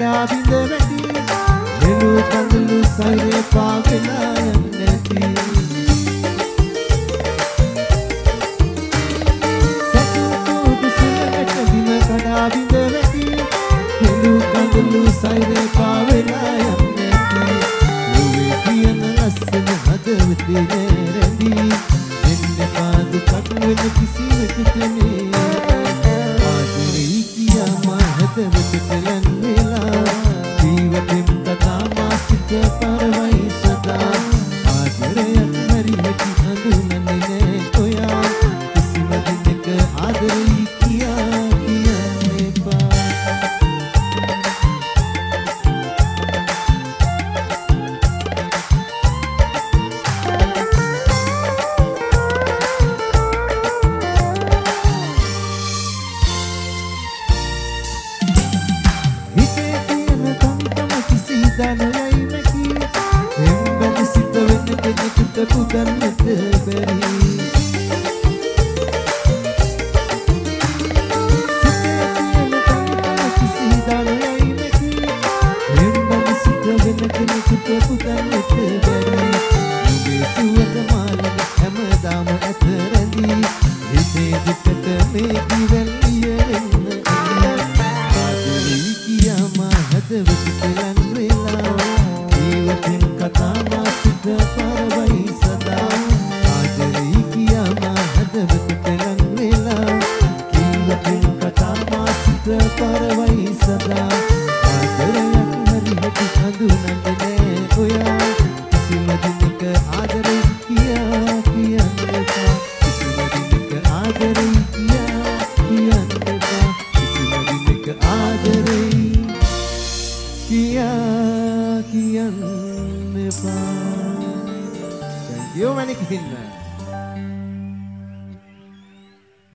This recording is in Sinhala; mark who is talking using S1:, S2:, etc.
S1: කඩා බිඳ වැටි හෙළු කඳුළු සයුරේ පාවෙලා යන්නේ නැති සතුටු සුලකට බිම කඩා බිඳ වැටි හෙළු කඳුළු සයුරේ පාවෙලා යන්නේ නැති ලුවේ කියන ලස්සන හදවතේ රැඳී එන්න පාදු කටු වෙන කිසිවෙකුට නේ ආදරේ කියා මා හදවතට ලන් වෙලා ජීවිතෙන් කතා මාසික පරවයි සදා ආදරයක් හරියට හඳුනන්නේ නෑ ඔයා කිසිම දිනක ආදරේ කියා කියන්න එපා දනයයි නැකි එම්බද සිත වෙන කෙනෙකුට පුදන්නට බැරි සිතේ තියෙන තනිකම කිසි දනයයි නැකි එම්බද සිත වෙන කෙනෙකුට පුදන්නට බැරි නුඹේ සුවඳ මාලක හැමදාම ඇත රැඳී හිතේ දුකට මේ කිවැල්ලිය වෙන්න ආදරේ කියා මා හදවතට ලන් කතා මාසික පරවයි සදා ආදරේ කියා මා හදවතට ලන් වෙලා කීවතින් කතා මාසික පරවයි සදා ආදරයක් හරියට හඳුනන්නේ නෑ ඔයා කිසිම දිනක ආදරේ කියා කියන්න එපා කිසිම දිනක ආදරේ කියා කියන්න එපා කිසිම දිනක ආදරේ කියන්න Thank you, Manik Hinna.